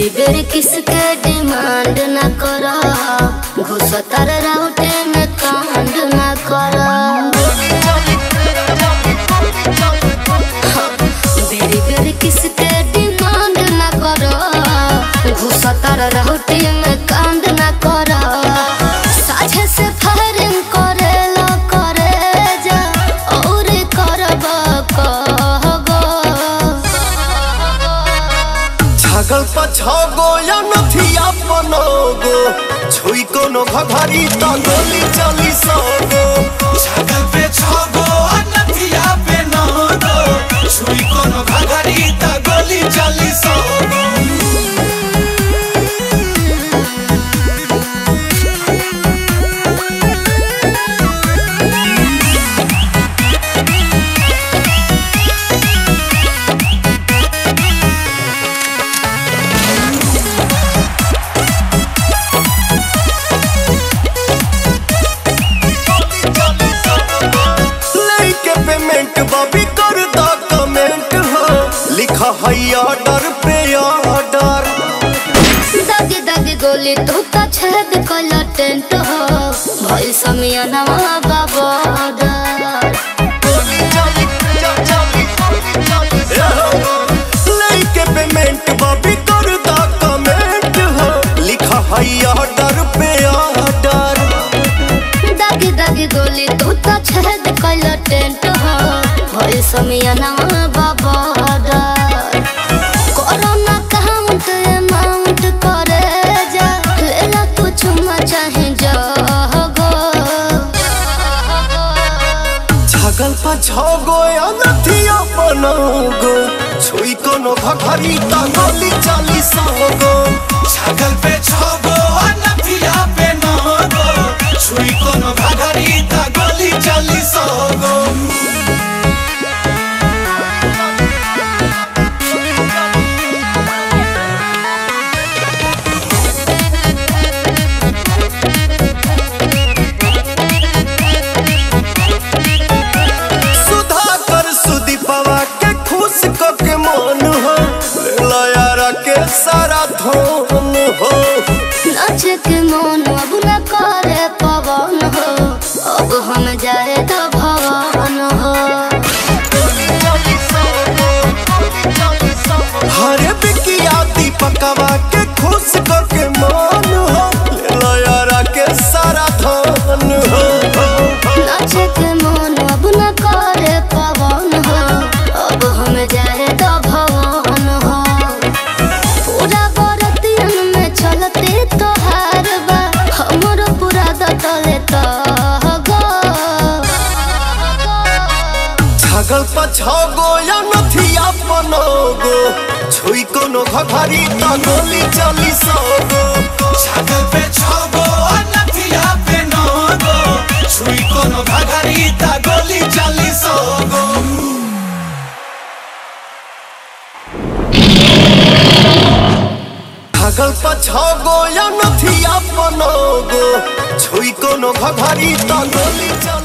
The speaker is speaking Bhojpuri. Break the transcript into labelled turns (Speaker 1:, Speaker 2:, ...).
Speaker 1: बेरी बेरी किसके डिमांड न करा, घुसतर राउटे में कांड न करा। बेरी बेरी किसके डिमांड न करा, घुसतर राउटे में कांड न करा। साझे से फायरिंग करेला करे जा और करबा कहगो।
Speaker 2: छागल पछागो या नथिया बनोगो, छुई कोनो घघरी त गोली चली सगो।
Speaker 3: छागल पे छागो नथिया पे नगो, छुई कोनो घघरी त गोली चली सगो।
Speaker 2: बॉबी कर दा कमेंट हो, लिखा है ऑर्डर पे ऑर्डर।
Speaker 1: दागी दागी गोली तू तो छेद कला टेंट हो, भाई समिया नवा बाबोडर।
Speaker 2: लेके पेमेंट बॉबी कर दा कमेंट हो, लिखा है ऑर्डर पे ऑर्डर।
Speaker 1: दागी दागी गोली तू तो छेद कला टेंट हो, भाई समिया नवा बाबोडर। कोरोना काउंट अमाउंट करे जा, लेला तू चुमा चाहे जागो।
Speaker 2: छागल पछागो या नथिया बनोगो, छुई कोनो घघरी त गोली चली सगो।
Speaker 3: छागल पे छागो नथिया पे नगो, छुई कोनो घघरी त गोली चली सगो।
Speaker 2: सारा धोन हो
Speaker 1: नाच के मन अब न करे पवन हो, अब हम जाए तो भवन हो।
Speaker 2: हरे बिकिया दीपकवा के खुश करके मन हो, लयारा के सारा धोन हो।
Speaker 1: नाच के मन अब न करे पवन हो, अब हम जाए तो भवन हो। पूरा बरतियन में चलते तोहार बा, हमरो पूरा दतले तगो।
Speaker 2: छागल पछागो या नथिया बनोगो, छुई कोनो घघरी त गोली चली सगो।
Speaker 3: छागल पे छागो नथिया पे नगो, छुई कोनो घघरी त गोली चली सगो।
Speaker 2: छागल पछागो या नथिया बनोगो, छुई कोनो घघरी त गोली चली